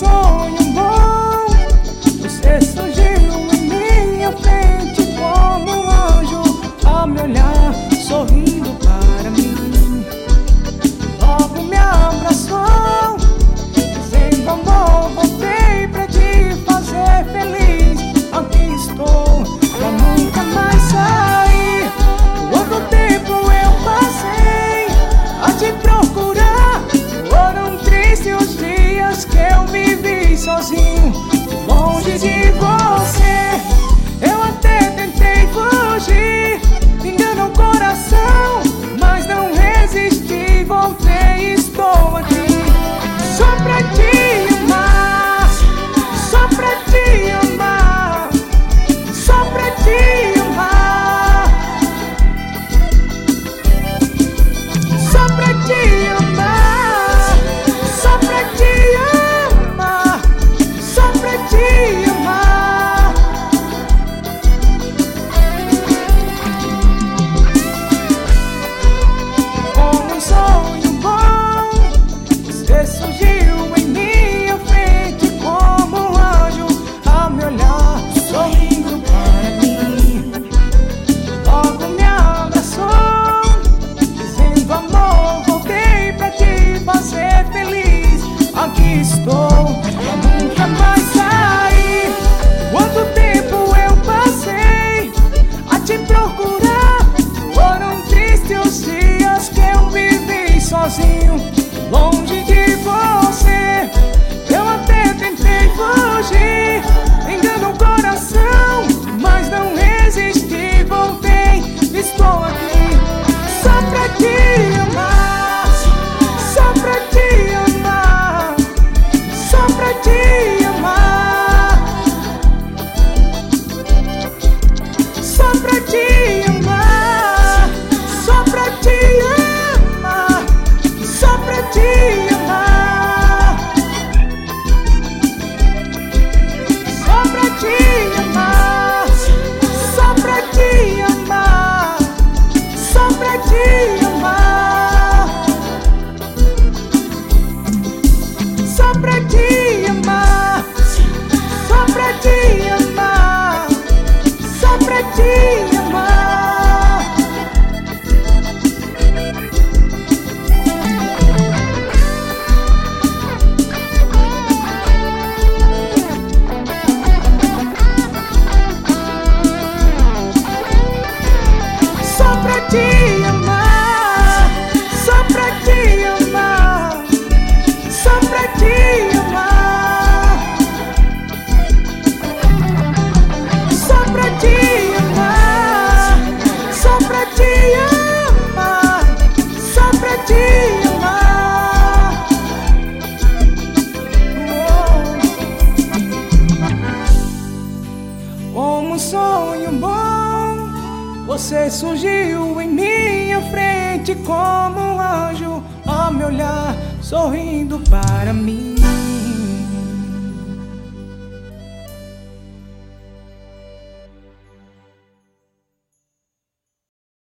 sonho bom, você surgiu em minha frente como um anjo, ao me olhar, sorrindo para mim. Logo me abraçou, dizendo amor, voltei pra te fazer feliz. Aqui estou, pra nunca mais sair. Quanto tempo eu passei a te procurar, foram tristes os dias que eu vivi sozinho, longe de você. Eu até tentei fugir, engano o coração, mas não resisti, voltei, estou aqui. Só pra te amar, só pra te amar, só pra te amar, só pra te amar, só pra te amar, só pra te amar. Como um sonho bom, você surgiu em minha frente como um anjo, a me olhar, sorrindo para mim. Logo me abraçou, dizendo amor, voltei pra te fazer feliz. Aqui estou, pra nunca mais sair. Quanto tempo eu passei a te procurar, foram tristes os dias que eu vivi sozinho, longe de você. Eu até tentei fugir, engano o coração, mas não resisti, voltei, estou aqui. Só pra te amar, só pra te amar, só pra te amar, só pra te amar, só pra te amar, só pra te amar, só pra te amar, só pra te amar, só pra te amar, só pra te amar, só pra te amar, só pra te amar. Só pra te amar, só pra te amar, só pra te amar, só pra te amar, só pra te amar, só pra te amar. Como um sonho bom, você surgiu em minha frente como um anjo, ao me olhar, sorrindo para mim.